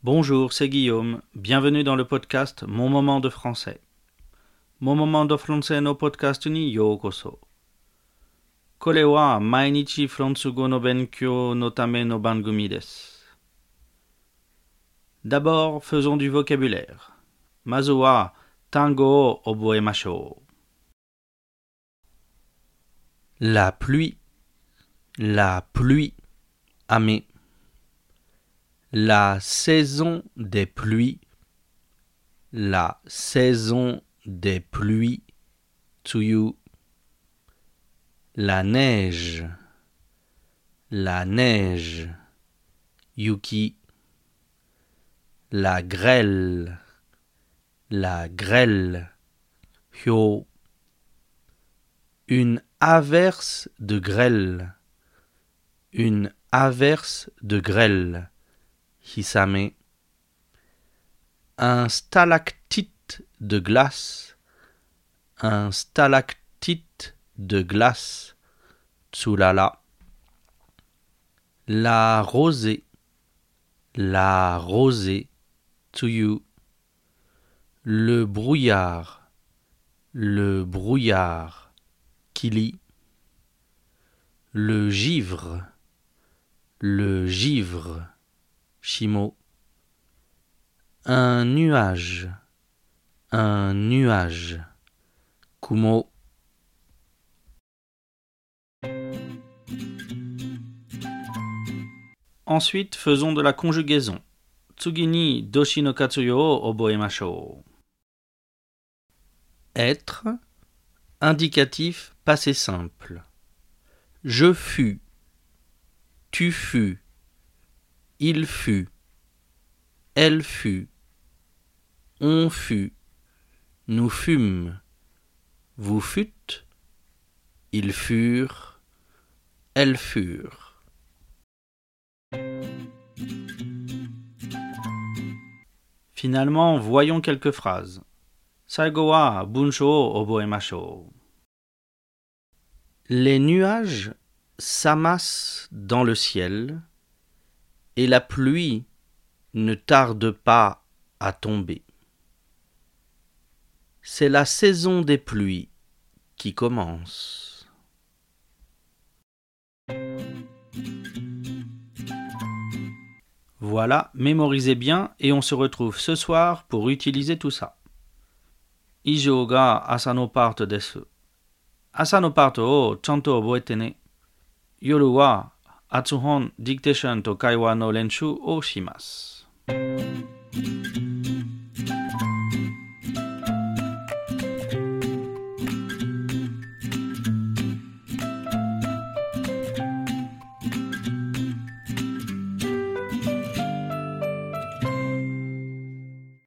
Bonjour, c'est Guillaume. Bienvenue dans le podcast Mon moment de français. Mon moment de français no podcast ni yokoso. Kore wa mainichi fransugo no benkyou no tame no bangumi desu. D'abord, faisons du vocabulaire. Mazu wa tango o oboemashou. La pluie, ame. La saison des pluies, tsuyu. La neige, yuki. La grêle, hyo. Une averse de grêle, hisame. Un stalactite de glace, tsulala. La rosée, tsuyu. Le brouillard, kili. Le givre, shimo. Un nuage, kumo. Ensuite, faisons de la conjugaison. Tsugi ni doshi no katsuyo o oboemashou. Être, indicatif passé simple. Je fus, tu fus, il fut, elle fut, on fut, nous fûmes, vous fûtes, ils furent, elles furent. Finalement, voyons quelques phrases. Saigo wa bunsho o oboemashou. Les nuages s'amassent dans le ciel et la pluie ne tarde pas à tomber. C'est la saison des pluies qui commence. Voilà, mémorisez bien et on se retrouve ce soir pour utiliser tout ça. Ijou ga asa no part desu. Asa no part o chanto oboete ne. Yoru wa atsuhon dictation to kaiwa no lenshu o shimasu.